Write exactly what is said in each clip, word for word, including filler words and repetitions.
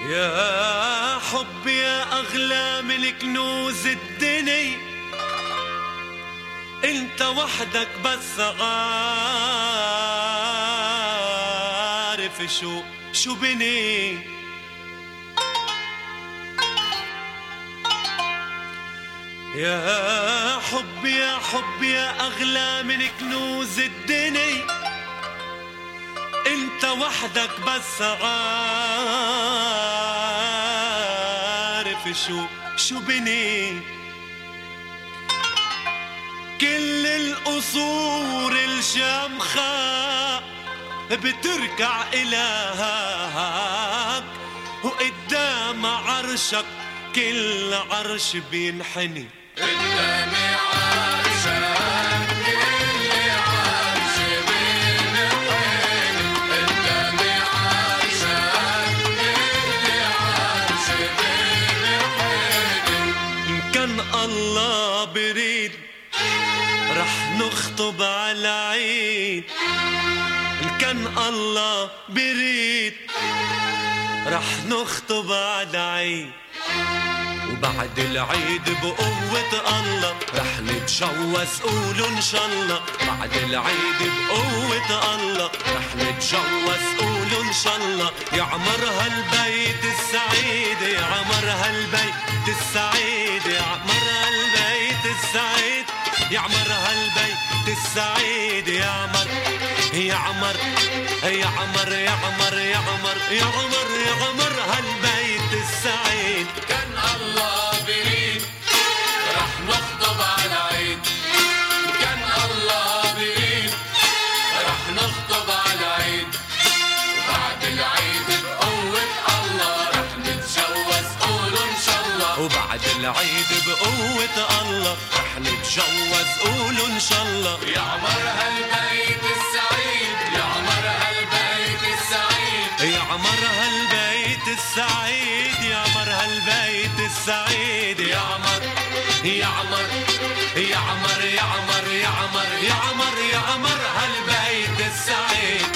يا حب يا أغلى من كنوز الدنيا، انت وحدك بس عارف شو شو بني. يا حب يا حب يا أغلى من كنوز الدنيا، انت وحدك بس عارف شو شو بني. كل القصور الشامخة بتركع إلهك، وقدام عرشك كل عرش بينحني. قدام عرشك كل عرش بينحني، قدام عرشك كل عرش بينحني. إن كان الله بريد رح نخطب على عيد، إن كان الله بريد رح نخطب على عيد. وبعد العيد بقوة الله رح نتجوز، قولوا إن شاء الله. بعد العيد بقوة الله رح نتجوز، قولوا إن شاء الله. يعمر هالبيت السعيد، يعمر هالبيت السعيد، يعمر هالبيت السعيد، يعمر هالبيت السعيد. يعمر يعمر يعمر يعمر يعمر يعمر يعمر هالبيت السعيد. كان الله بريد رح نخطب على عيد، كان الله بريد رح نخطب على عيد. وبعد العيد بقوة الله رح نتجوز، قولوا إن شاء الله. وبعد العيد بقوة الله رح نتجوز، قولوا إن شاء الله. يعمر هالبيت السعيد، يعمر هالبيت السعيد، يعمر هالبيت السعيد، يعمر هالبيت السعيد. يعمر يعمر يعمر يعمر يعمر يعمر يعمر هالبيت السعيد.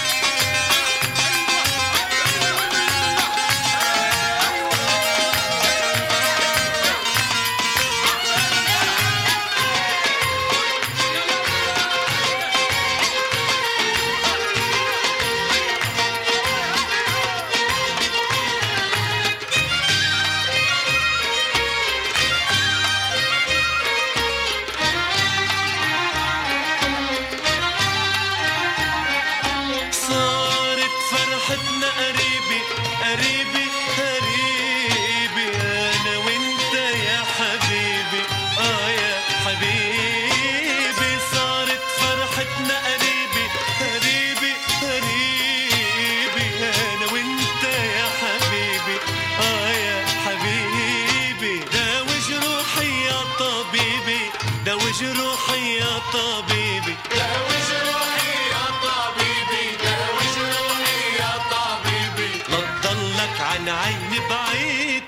قريبي قريبي أنا وإنت يا حبيبي، آه يا حبيبي. صارت فرحتنا قريبي قريبي قريبي أنا وإنت يا حبيبي، آه يا حبيبي. داوي جروحي يا طبيبي، داوي جروحي يا طبيبي، داوي جروحي يا طبيبي، داوي جروحي يا طبيبي. لا تضلك عن عيني بعيد.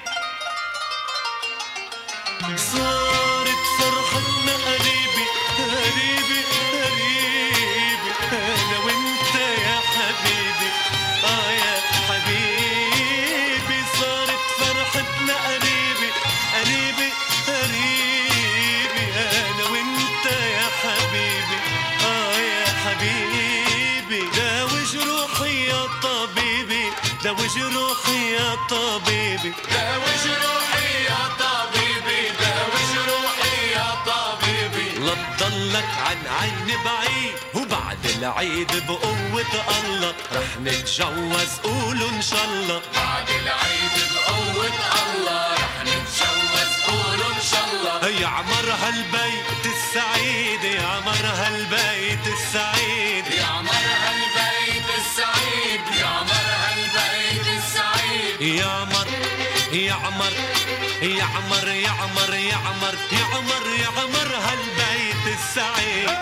صارت فرحتنا قريبي قريبي قريبي أنا وإنت يا حبيبي، آه يا حبيبي. صارت فرحتنا قريبي قريبي قريبي أنا وإنت يا حبيبي، آه يا حبيبي. داوي جروحي يا طبيبي، داوي جروحي يا طبيبي، داوي جروحي يا طبيبي، داوي جروحي يا طبيبي. لا تضلك عن عيني بعيد. وبعد العيد بقوة الله رح نتجوز، قولوا إن شاء الله. بعد العيد بقوة الله رح نتجوز، قولوا إن شاء الله. يعمر هالبيت السعيد، يعمر هالبيت السعيد، يعمر هالبيت السعيد، يعمر هالبيت السعيد. يعمر يعمر يعمر يعمر يعمر يعمر يعمر هالبيت السعيد.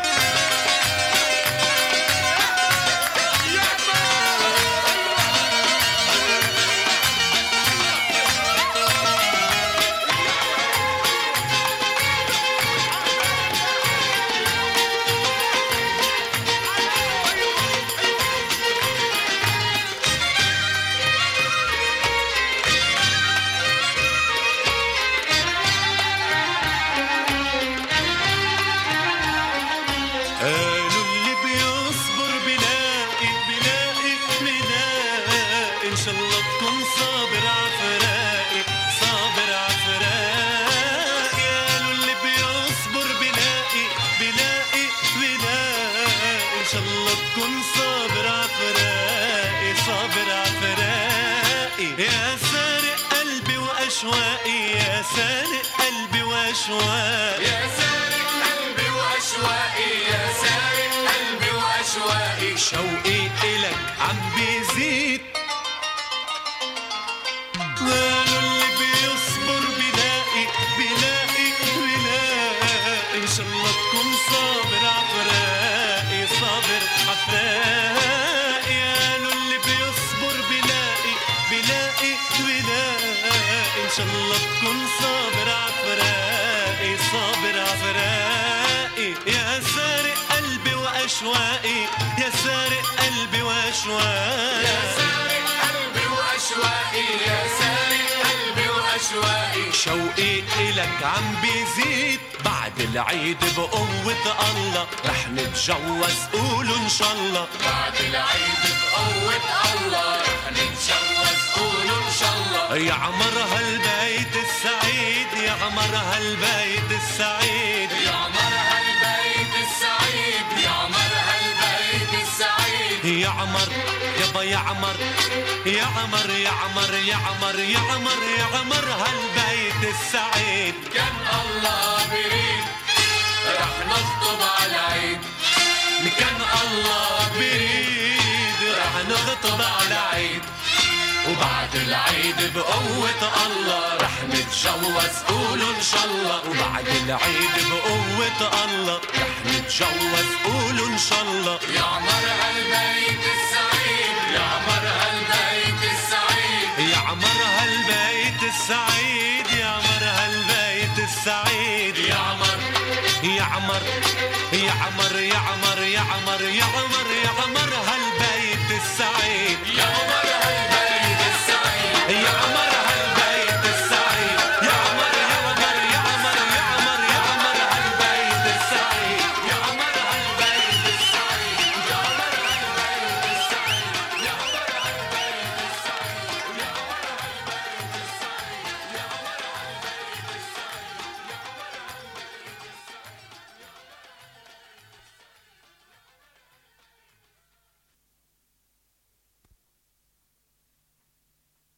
شاء الله تكون صابر عفراقي صابر عفراقي يا سارق قلبي وأشواقي يا سارق قلبي وأشواقي يا سارق قلبي وأشواقي يا سارق قلبي وأشواقي شوقي إلك عم بيزيد قالوا اللي بيصبر بلاقي بلاقي بلاقي إن شاء الله تكون صابر عفراقي صابر عفراقي قالوا اللي بيصبر بلاقي بلاقي بلاقي إن شاء الله تكون صابر عفراقي صابر عفراقي يا سارق قلبي وأشواقي يا سارق قلبي وأشواقي يا سارق قلبي وأشواقي يا سارق قلبي وأشواقي شوقي إلك عم بيزيد بعد العيد بقوة الله رح نتجوز قولوا إن شاء الله بعد العيد بقوة الله رح نتجوز قولوا إن شاء الله يا عمر هالبيت السعيد يا عمر هالبيت السعيد يا عمر هالبيت السعيد يا عمر هالبيت السعيد يا عمر يابا يا عمر يا عمر يا عمر يا عمر يا عمر يا عمر هالبيت السعيد كان الله بريد رح نخطب على العيد كان الله بريد رح نخطب على عيد وبعد العيد بقوة الله رح نتجوز قولوا إن شاء الله وبعد العيد بقوة الله رح نتجوز قولوا إن شاء الله يا عمر هالبيت السعيد يا عمر هالبيت السعيد يا عمر هالبيت السعيد يا عمر هالبيت السعيد يا عمر يا عمر يا عمر يا عمر يا عمر يا عمر يا عمر هالبيت السعيد يا عمر هالبيت السعيد يا عمر